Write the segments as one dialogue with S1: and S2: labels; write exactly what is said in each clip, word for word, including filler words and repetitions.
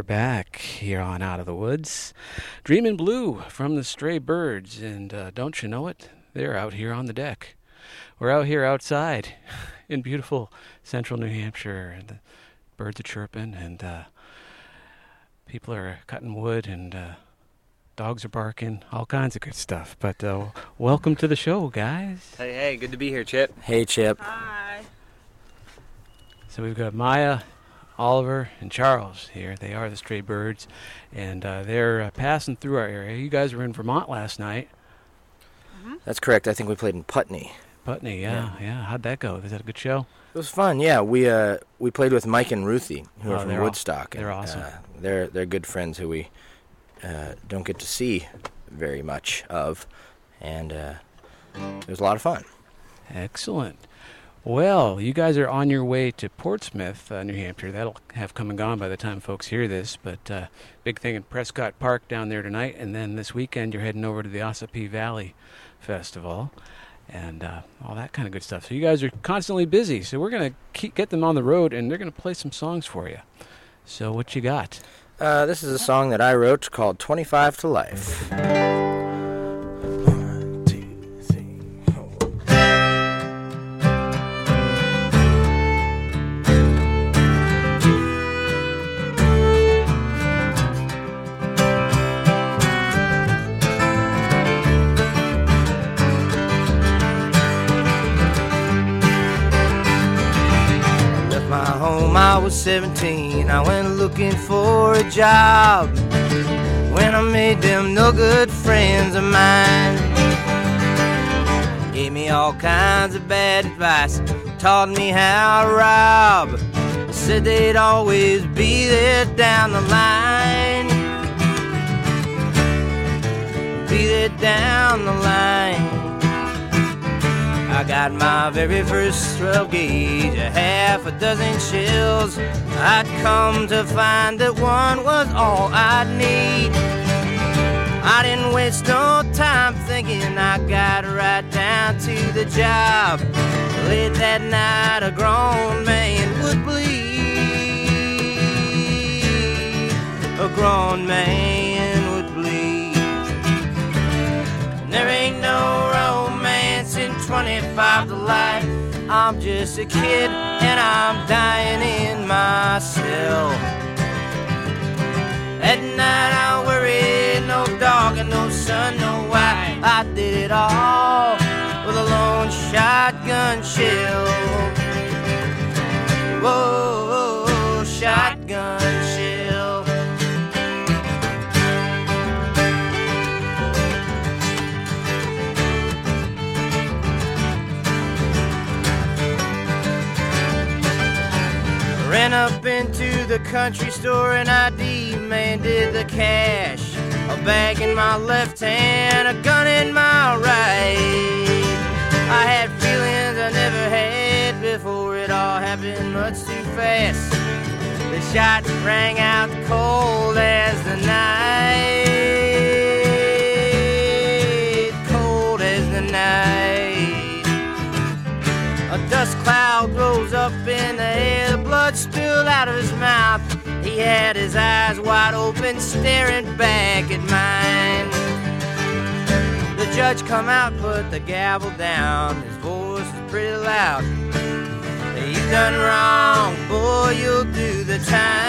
S1: we're back here on Out of the Woods. Dreamin' Blue from the Stray Birds, and uh, don't you know it? They're out here on the deck. We're out here outside in beautiful central New Hampshire, and the birds are chirping, and uh, people are cutting wood, and uh, dogs are barking, all kinds of good stuff. But uh, welcome to the show, guys.
S2: Hey, hey, good to be here, Chip.
S3: Hey, Chip.
S4: Hi.
S1: So we've got Maya, Oliver, and Charles here. They are the Stray Birds, and uh, they're uh, passing through our area. You guys were in Vermont last night.
S3: Mm-hmm. That's correct. I think we played in Putney.
S1: Putney, yeah, yeah, yeah. How'd that go? Was that a good show?
S3: It was fun, yeah. We uh, we played with Mike and Ruthie, who
S1: Oh,
S3: are from
S1: they're
S3: Woodstock.
S1: aw- they're
S3: and,
S1: awesome.
S3: Uh, they're they're good friends who we uh, don't get to see very much of, and uh, it was a lot of fun.
S1: Excellent. Well, you guys are on your way to Portsmouth, uh, New Hampshire. That'll have come and gone by the time folks hear this, but uh, big thing in Prescott Park down there tonight, and then this weekend you're heading over to the Ossipee Valley Festival, and uh, all that kind of good stuff. So you guys are constantly busy, so we're going to get them on the road, and they're going to play some songs for you. So what you got?
S3: Uh, this is a song that I wrote called twenty-five to Life. One, two, three, four. Left my home, I was seventeen. I went looking for a job when I made them no good friends of mine. Gave me all kinds of bad advice, taught me how to rob. Said they'd always be there down the line, be there down the line. I got my very first twelve gauge, a half a dozen shells. I'd come to find that one was all I'd need. I didn't waste no time thinking, I got right down to the job. Late that night a grown man would bleed. A grown man would bleed. And there ain't no romance in twenty-five to life. I'm just a kid and I'm dying in my cell. At night I worry, no dog and no sun, no wife. I did it all with a lone shotgun shell. Whoa, whoa, whoa, shotgun shell. Ran up into the country store and I demanded the cash. A bag in my left hand, a gun in my right. I had feelings I never had before, it all happened much too fast. The shot rang out cold as the night, cold as the night. A dust cloud rose up in the air, the blood spilled out of his mouth. He had his eyes wide open, staring back at mine. The judge come out, put the gavel down. His voice was pretty loud. You've done wrong, boy, you'll do the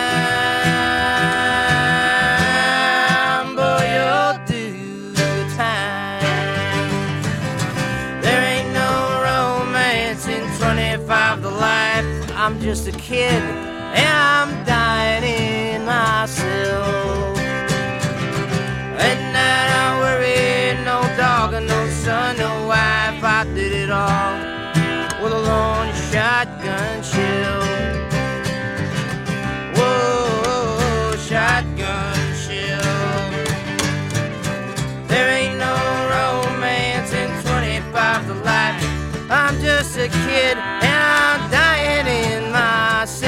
S3: time. Boy, you'll do the time. There ain't no romance in twenty-five to life. I'm just a kid and I'm dying in myself. At night I worry, no dog and no son, no wife. I did it all with a lone shotgun shell. Whoa, shotgun shell. There ain't no romance in twenty-five to life. I'm just a kid and I'm dying in myself.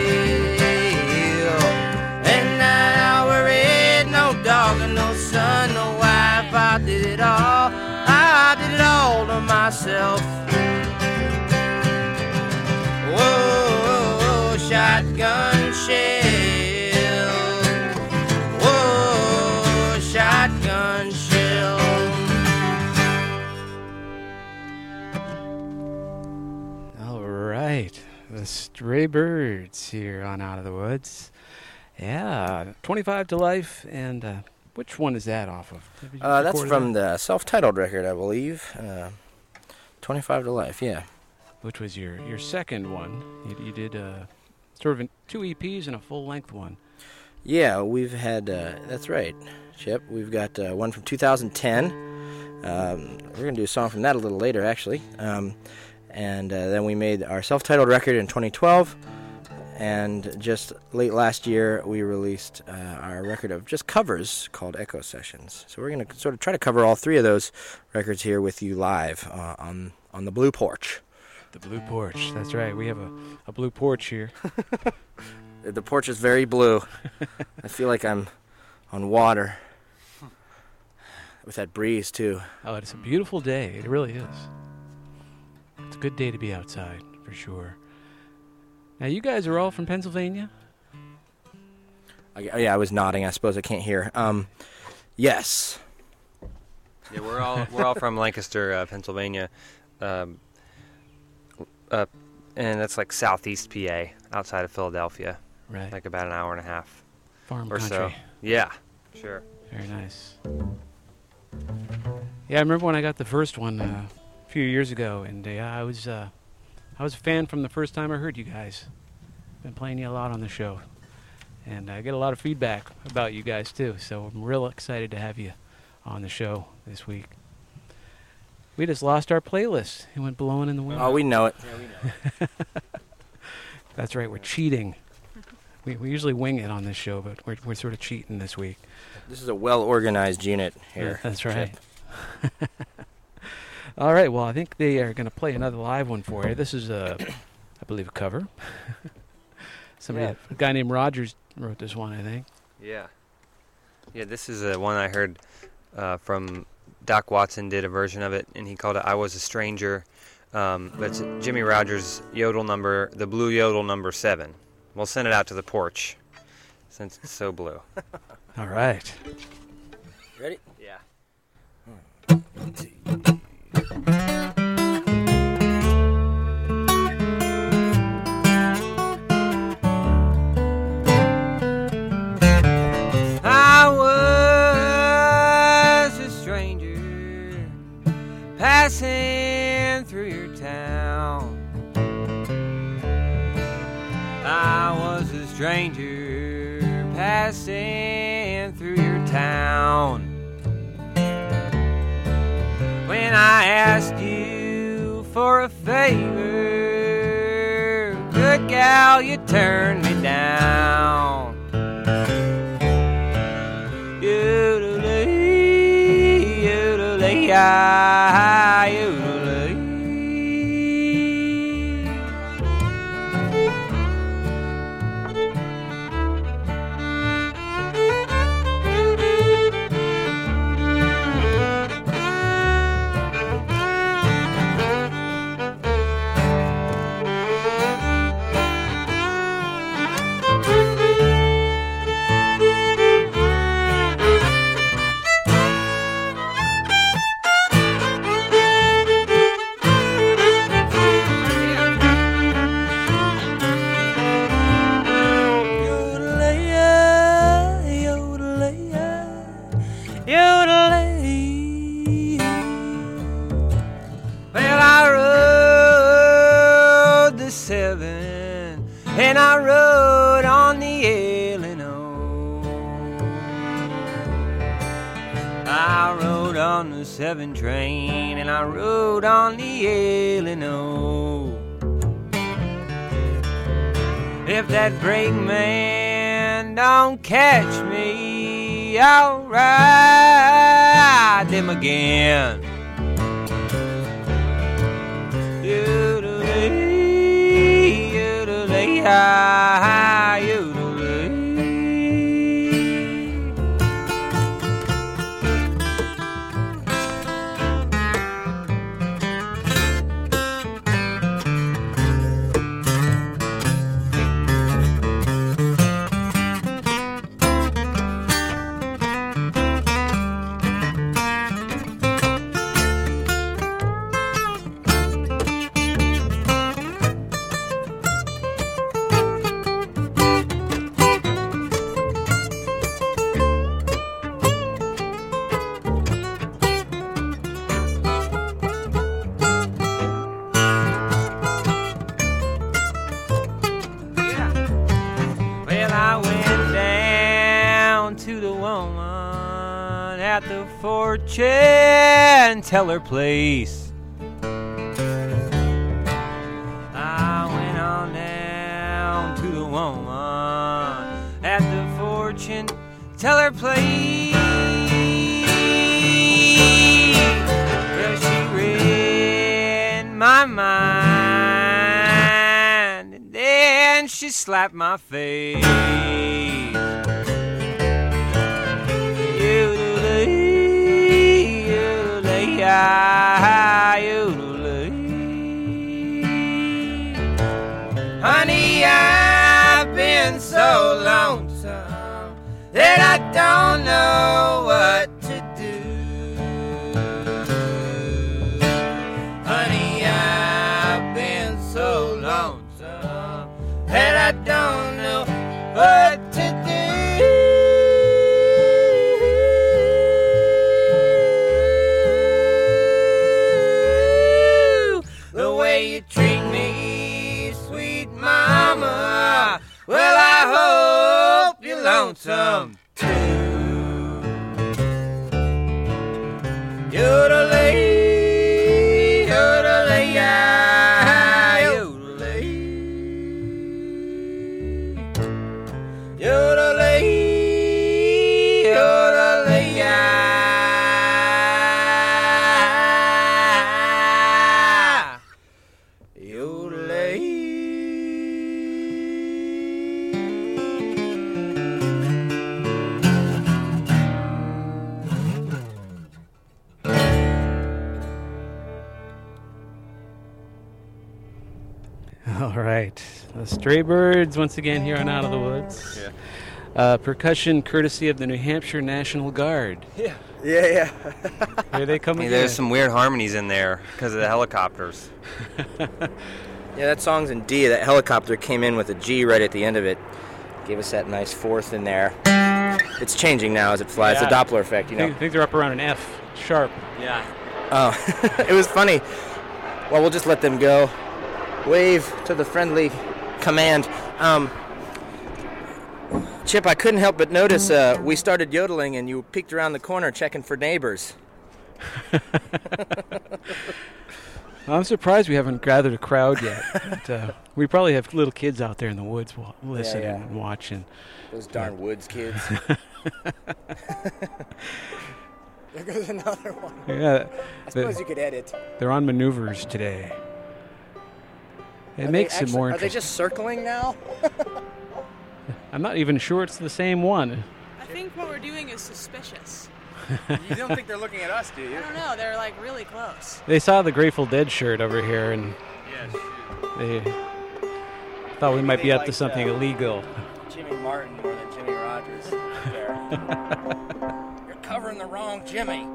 S3: And I worried, no dog and no son, no wife. I did it all, I did it all to myself. Whoa.
S1: Stray Birds here on Out of the Woods. Yeah, twenty-five to Life, and uh, which one is that off of?
S3: Uh, that's from that? the self-titled record, I believe. Uh, twenty-five to Life, yeah.
S1: Which was your, your second one. You, you did uh, sort of two E Ps and a full-length one.
S3: Yeah, we've had, uh, that's right, Chip. We've got uh, one from two thousand ten. Um, we're going to do a song from that a little later, actually. Um, and uh, then we made our self-titled record in twenty twelve. And just late last year, we released uh, our record of just covers called Echo Sessions. So we're going to sort of try to cover all three of those records here with you live uh, on on the Blue Porch.
S1: The Blue Porch, that's right. We have a, a blue porch here.
S3: The porch is very blue. I feel like I'm on water. With that breeze, too.
S1: Oh, it's a beautiful day. It really is. It's a good day to be outside, for sure. Now, you guys are all from Pennsylvania?
S3: I, yeah, I was nodding. I suppose I can't hear. Um, yes.
S2: Yeah, we're all we're all from Lancaster, uh, Pennsylvania, um, uh, and that's like southeast P A, outside of Philadelphia.
S1: Right.
S2: Like about an hour and a half.
S1: Farm
S2: or
S1: country.
S2: so. Yeah, sure.
S1: Very nice. Yeah, I remember when I got the first one uh, a few years ago, and uh, I was uh, I was a fan from the first time I heard you guys. Been playing you a lot on the show, and I get a lot of feedback about you guys too. So I'm real excited to have you on the show this week. We just lost our playlist. It went blowing in the wind.
S3: Oh, we know it.
S2: Yeah, we know.
S1: That's right. We're cheating. We we usually wing it on this show, but we're we're sort of cheating this week.
S3: This is a well-organized unit here.
S1: That's right. All right, well, I think they are going to play another live one for you. This is, a, I believe, a cover. Somebody,
S2: Yeah.
S1: a guy named Rogers wrote this one, I think.
S2: Yeah. Yeah, this is a one I heard uh, from Doc Watson did a version of it, and he called it I Was a Stranger. Um, but it's Jimmy Rogers' yodel number, the blue yodel number seven. We'll send it out to the porch since it's so blue.
S1: All right.
S3: Ready?
S2: Yeah.
S3: I was a stranger passing through your town. I was a stranger passing through your town. When I asked you for a favor, good gal, you turned me down. Yodelay, yodelay, ah, yodelay. Well, I rode the seven, and I rode on the L and O. I rode on the seven train, and I rode on the L and O. If that brake man don't catch me, I'll ride them again. Yodelay, yodelay, ah, yodelay.
S2: woman at the fortune teller place. I went on down to the woman at the fortune teller place. Well, she read my mind, and then she slapped my face. Honey, I've been so lonesome that I don't know what to do. Honey, I've been so lonesome that I don't know what to do. The way you treat me, sweet mama, well, I hope you're lonesome too. Yodelay, yodelay, yodelay, yodelay, yodelay, yodelay.
S1: All right. The Stray Birds once again here on Out of the Woods.
S2: Yeah.
S1: Uh, percussion courtesy of the New Hampshire National Guard.
S2: Yeah.
S4: Yeah, yeah.
S1: Here they come
S2: Hey,
S1: again.
S2: there's some weird harmonies in there because of the helicopters.
S4: Yeah, that song's in D. That helicopter came in with a G right at the end of it. Gave us that nice fourth in there. It's changing now as it flies.
S1: Yeah.
S4: It's a Doppler effect, you
S1: I
S4: know.
S1: think, I think they're up around an F sharp.
S2: Yeah.
S4: Oh, it was funny. Well, we'll just let them go. Wave to the friendly command. Um, Chip, I couldn't help but notice uh, we started yodeling and you peeked around the corner checking for neighbors.
S1: I'm surprised we haven't gathered a crowd yet. But, uh, we probably have little kids out there in the woods wa- listening
S4: yeah.
S1: and watching.
S4: Those darn woods kids. There goes another one.
S1: Yeah,
S4: I suppose
S1: the-
S4: you could edit.
S1: they're on maneuvers today. It
S4: Are
S1: makes
S4: they
S1: it
S4: actually,
S1: more
S4: Are they
S1: interesting.
S4: just circling now?
S1: I'm not even sure it's the same one.
S5: I think what we're doing is suspicious.
S4: You don't think they're looking at us, do you?
S5: I don't know. They're like really close.
S1: They saw the Grateful Dead shirt over here, and they thought we might be
S4: they
S1: up to
S4: liked,
S1: something
S4: uh,
S1: illegal.
S4: Jimmy Martin more than Jimmy Rogers. There. You're covering the wrong Jimmy.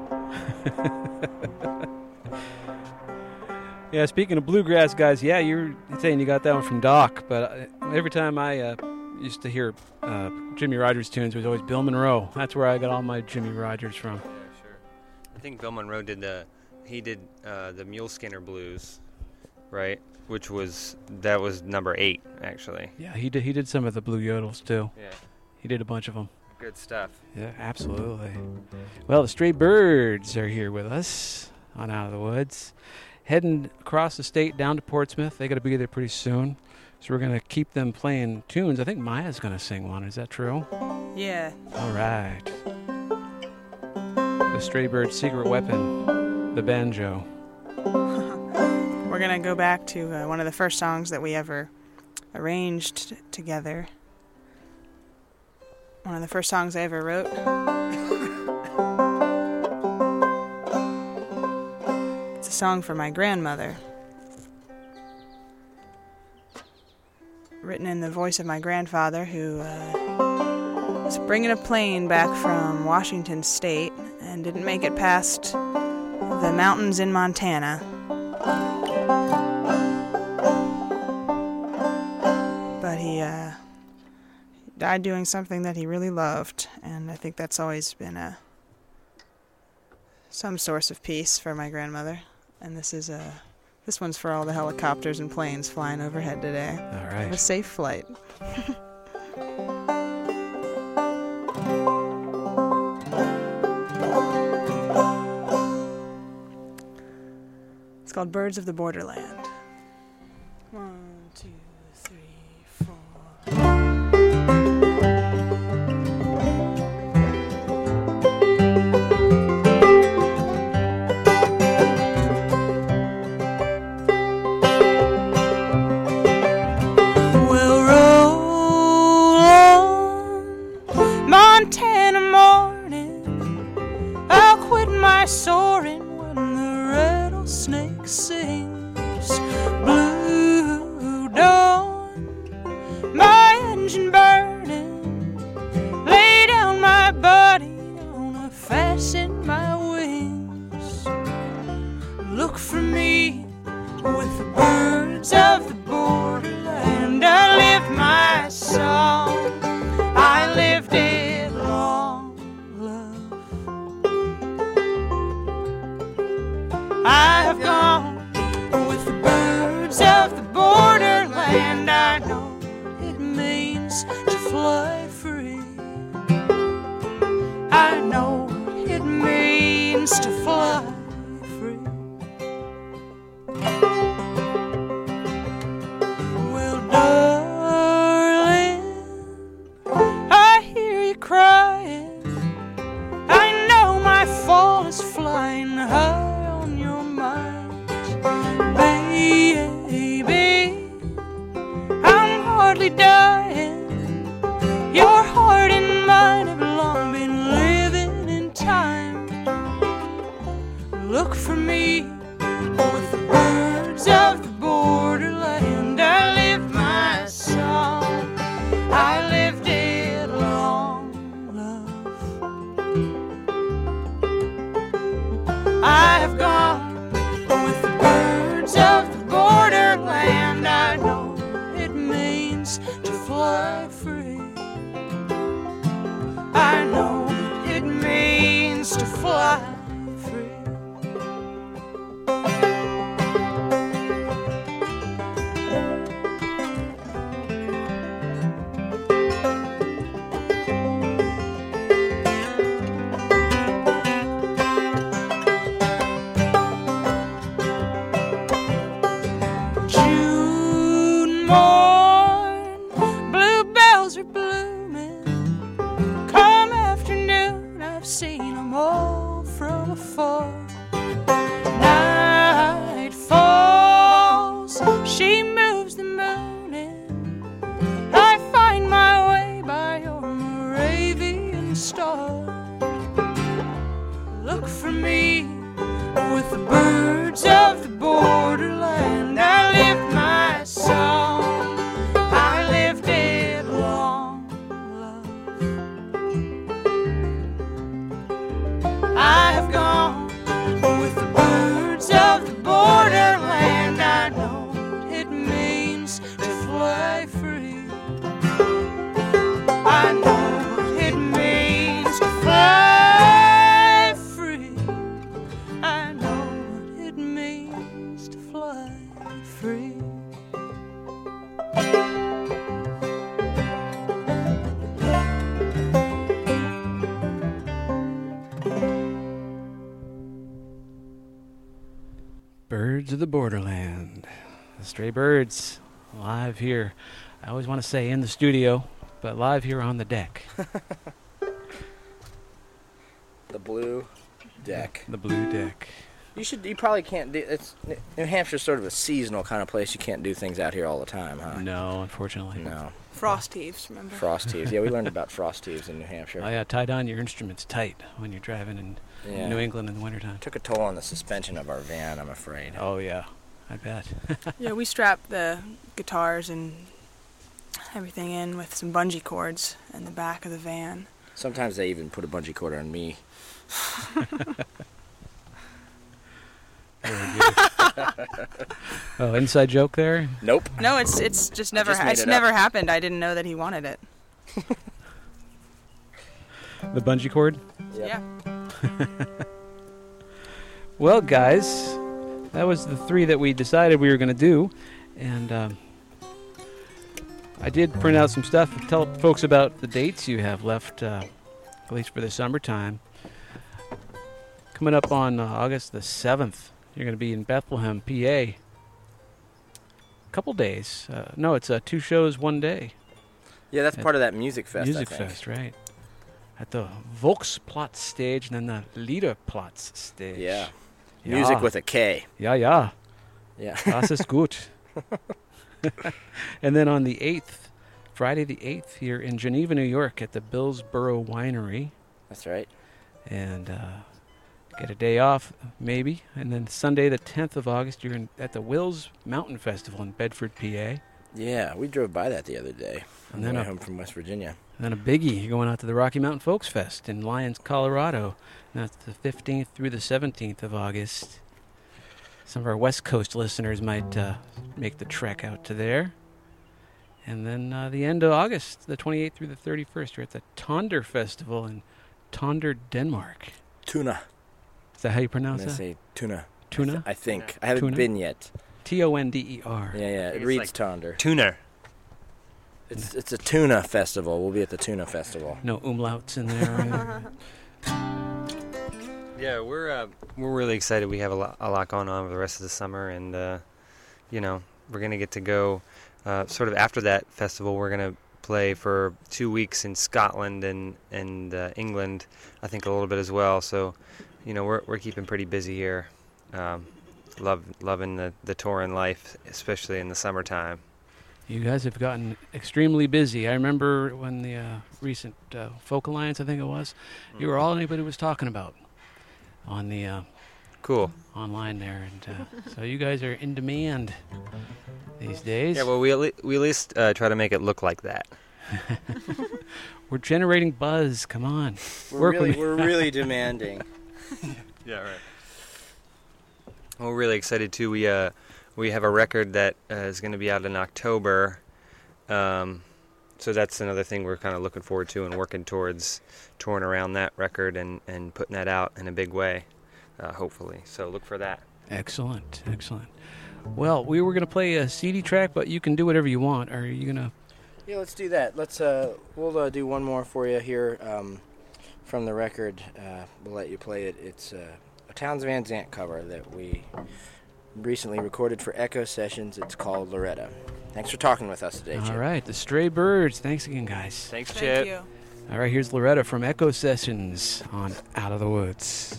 S1: Yeah, speaking of bluegrass guys, yeah, you're saying you got that one from Doc, but uh, every time I uh, used to hear uh, Jimmy Rogers tunes, it was always Bill Monroe. That's where I got all my Jimmy Rogers from.
S2: Yeah, sure. I think Bill Monroe did the he did uh, the Mule Skinner Blues, right? Which was that was number eight actually.
S1: Yeah, he did. He did some of the blue yodels too.
S2: Yeah.
S1: He did a bunch of them.
S2: Good stuff.
S1: Yeah, absolutely. Well, the Stray Birds are here with us on Out of the Woods, heading across the state down to Portsmouth. They got to be there pretty soon, so we're gonna keep them playing tunes. I think Maya's gonna sing one. Is that true?
S5: Yeah.
S1: All right. The Stray Bird's secret weapon, the banjo.
S5: We're going to go back to uh, one of the first songs that we ever arranged t- together. One of the first songs I ever wrote. It's a song for my grandmother. Written in the voice of my grandfather, who uh, was bringing a plane back from Washington State and didn't make it past the mountains in Montana. But he uh, died doing something that he really loved, and I think that's always been a some source of peace for my grandmother. And this is a this one's for all the helicopters and planes flying overhead today.
S1: All
S5: Have a
S1: right.
S5: safe flight. It's called Birds of the Borderland. One, two, three, four. We'll roll on Montana morning. I'll quit my soaring when the rattlesnake sings. Blue dawn, my engine burning. Lay down my body, gonna fasten my wings. Look for me with the birds of the borderland. I lived my song, I lived it long, love. I have gone with the birds of the borderland. I know it means to fly free. I know it means to fly free. Well, darling, I hear you crying. I know my fall is flying high on your mind. Baby, I'm hardly dying. Your heart and mine have long been living in time. Look for me with the birds of the borderland. I lived my song, I lived it long, love. I have gone with the birds of the borderland. I know it means to fly free. I know it means to fly free. June morn, bluebells are blooming. Come afternoon, I've seen them all from afar. Night falls, she moves the moon in. I find my way by your Moravian star. Look for me with the birds of the borderland. I lived my song, I lived it long, love. I have gone with the birds of the borderland. I know it means to fly free. I know it means to fly free. I know what it means to fly free.
S1: Birds of the Borderland. The Stray Birds, live here. I always want to say in the studio, but live here on the deck.
S4: The blue deck.
S1: The blue deck.
S4: You should. You probably can't do. It's New Hampshire's sort of a seasonal kind of place. You can't do things out here all the time, huh?
S1: No, unfortunately.
S4: No.
S5: Frost heaves, remember?
S4: Frost heaves. Yeah, we learned about frost heaves in New Hampshire.
S1: Oh, yeah, tie down your instruments tight when you're driving in
S4: Yeah.
S1: New England in the wintertime.
S4: Took a toll on the suspension of our van, I'm afraid.
S1: Oh, yeah, I bet.
S5: Yeah, we strapped the guitars and everything in with some bungee cords in the back of the van.
S4: Sometimes they even put a bungee cord on me.
S1: Very good. Oh, inside joke there?
S4: Nope.
S5: No, it's it's just never
S4: just
S5: ha-
S4: made
S5: it's
S4: it
S5: never
S4: up.
S5: happened. I didn't know that he wanted it.
S1: The bungee cord?
S4: Yep.
S5: Yeah.
S1: Well, guys, that was the three that we decided we were going to do. And um, I did print out some stuff to tell folks about the dates you have left, uh, at least for the summertime. Coming up on uh, August the seventh, You're going to be in Bethlehem, P A. Couple days. Uh, no, it's uh, two shows, one day.
S4: Yeah, that's
S1: At
S4: part of that music fest.
S1: Music
S4: I think.
S1: Fest, right? At the Volksplatz stage and then the Liederplatz stage.
S4: Yeah.
S1: Ja.
S4: Music with a K.
S1: Ja, ja.
S4: Yeah.
S1: Das ist gut. And then on the eighth, Friday the eighth, here in Geneva, New York, at the Billsboro Winery.
S4: That's right.
S1: And uh, get a day off, maybe. And then Sunday the tenth of August, you're in, at the Wills Mountain Festival in Bedford, P A.
S4: Yeah, we drove by that the other day.
S1: And
S4: On
S1: then
S4: the way
S1: a-
S4: home from West Virginia.
S1: And then a biggie, you're going out to the Rocky Mountain Folks Fest in Lyons, Colorado. And that's the fifteenth through the seventeenth of August. Some of our West Coast listeners might uh, make the trek out to there. And then uh, the end of August, the twenty-eighth through the thirty-first, you're at the Tonder Festival in Tonder, Denmark.
S4: Tuna.
S1: Is that how you
S4: I'm
S1: pronounce
S4: going to
S1: that?
S4: say tuna.
S1: Tuna?
S4: I think. I haven't
S1: Tuna?
S4: been yet.
S1: T O N D E R.
S4: Yeah, yeah.
S2: think
S4: It
S2: it's
S4: reads
S2: like-
S4: Tonder.
S2: Tuner.
S4: It's it's a tuna festival. We'll be at the tuna festival.
S1: No umlauts in there.
S2: Yeah, we're uh, we're really excited. We have a lot, a lot going on for the rest of the summer, and uh, you know, we're gonna get to go. Uh, sort of after that festival, we're gonna play for two weeks in Scotland and and uh, England. I think a little bit as well. So, you know, we're we're keeping pretty busy here. Um, love loving the the touring life, especially in the summertime.
S1: You guys have gotten extremely busy. I remember when the uh, recent uh, Folk Alliance, I think it was, you were all anybody was talking about on the uh,
S2: Cool.
S1: online there, and uh, so you guys are in demand these days.
S2: Yeah, well, we at, le- we at least uh, try to make it look like that.
S1: We're generating buzz. Come on,
S4: We're
S1: Work
S4: really
S1: with me.
S4: we're really demanding.
S2: Yeah, right. Well, we're really excited too. We uh, we have a record that uh, is going to be out in October, um, so that's another thing we're kind of looking forward to and working towards, touring around that record and, and putting that out in a big way, uh, hopefully. So look for that.
S1: Excellent, excellent. Well, we were going to play a C D track, but you can do whatever you want. Are you going to?
S4: Yeah, let's do that. Let's uh, we'll uh, do one more for you here um, from the record. Uh, we'll let you play it. It's uh, a Townes Van Zandt cover that we recently recorded for Echo Sessions. It's called Loretta. Thanks for talking with us today, Chip.
S1: All right, the Stray Birds. Thanks again, guys.
S2: Thanks,
S5: Thank you.
S1: All right, here's Loretta from Echo Sessions on Out of the Woods.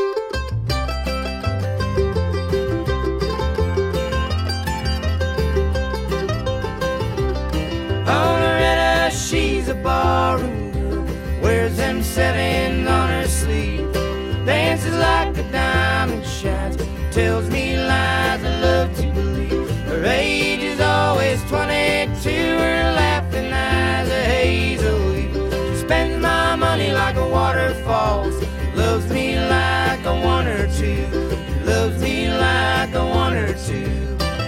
S3: Oh, Loretta, she's a barroom girl, wears them sevens on her sleeve, dances like a diamond shines, tells me lies I love to believe. Her age is always twenty-two, her laughing eyes are hazel. She spends my money like a waterfall, loves me like a one or two, loves me like a one or two.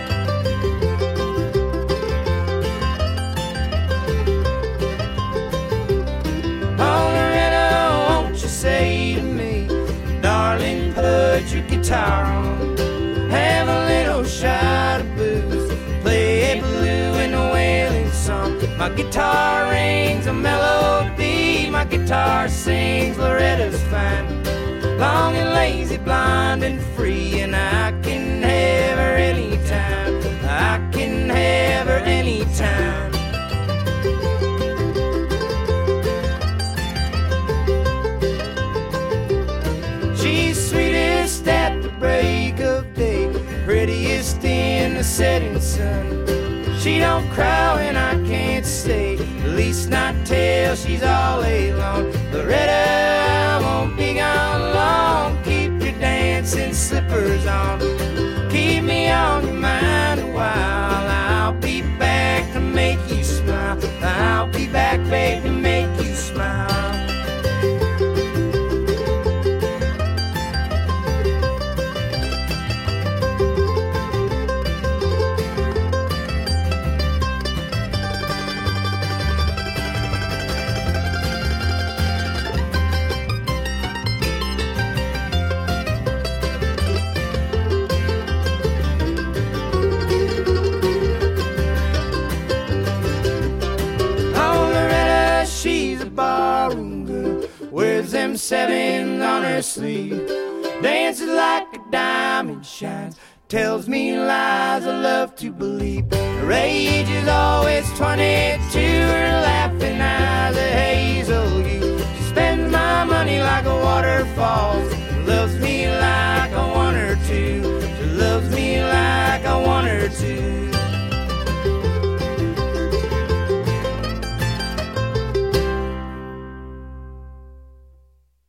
S3: Oh, Loretta, won't you say to me, darling, put your guitar on, have a little shot of booze, play a blue and a wailing song. My guitar rings a melody, my guitar sings Loretta's fine, long and lazy, blind and free, and I can have her anytime, I can have her anytime. She's sweetest at the break of day, prettiest in the setting sun. She don't cry when I can't stay, at least not till she's all alone. Loretta, I won't be gone long, keep your dancing slippers on, keep me on your mind a while. I'll be back to make you smile, I'll be back, babe, to make you smile. Wears them sevens on her sleeve, dances like a diamond shines, tells me lies I love to believe. Her age is always twenty-two, her laughing eyes a hazel hue. She spends my money like a waterfall,